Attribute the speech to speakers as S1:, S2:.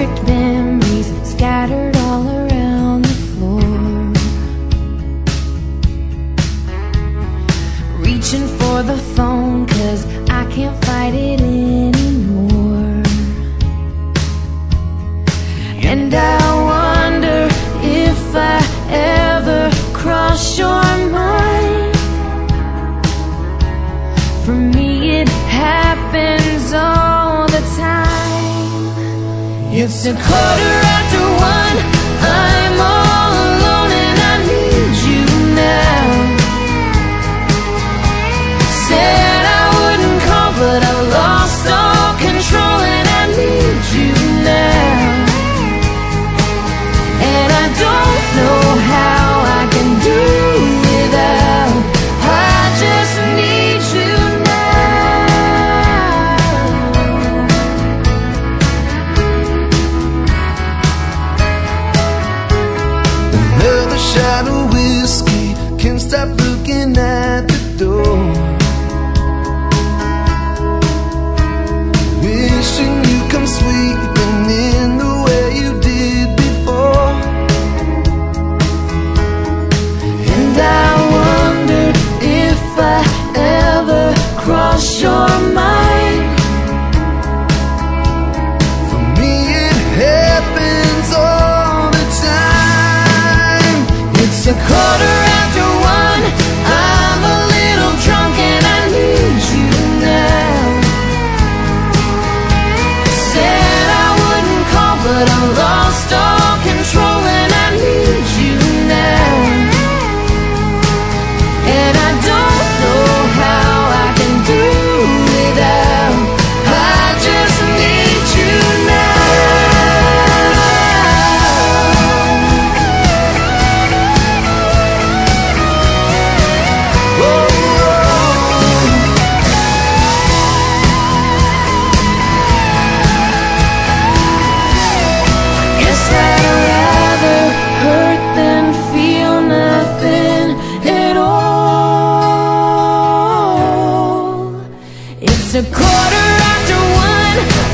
S1: perfect memories scattered all around the floor. Reaching for the phone 'cause I can't fight it anymore. And I wonder if I ever cross your mind. For me it happens all the time. It's 1:15, I'm all alone and I need you now. Said I wouldn't call but I've lost all control and I need you now. And I don't know how I can do without. I just need you now.
S2: Another shot of whiskey, can't stop looking at the door. Wishing you come sweeping in the way you did before.
S1: And I wonder if I ever cross your mind.
S2: For me it happens all the time.
S1: It's 1:15, I'm a little drunk and I need you now. Said I wouldn't call but I lost all control and I need you now. And I don't know how I can do without. I just need you now.
S2: Oh,
S1: Guess I'd rather hurt than feel nothing at all. It's 1:15,